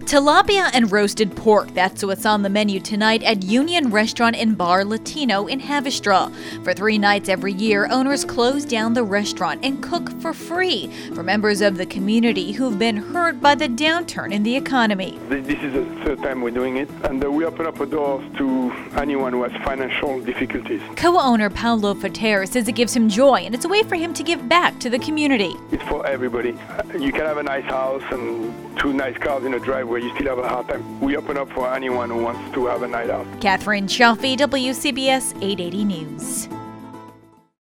Tilapia and roasted pork, that's what's on the menu tonight at Union Restaurant and Bar Latino in Havistraw. For 3 nights every year, owners close down the restaurant and cook for free for members of the community who've been hurt by the downturn in the economy. This is the third time we're doing it, and we open up our doors to anyone who has financial difficulties. Co-owner Paulo Fater says it gives him joy, and it's a way for him to give back to the community. It's for everybody. You can have a nice house and 2 nice cars in a driveway. You still have a hard time. We open up for anyone who wants to have a night out. Catherine Chaffee, WCBS 880 News.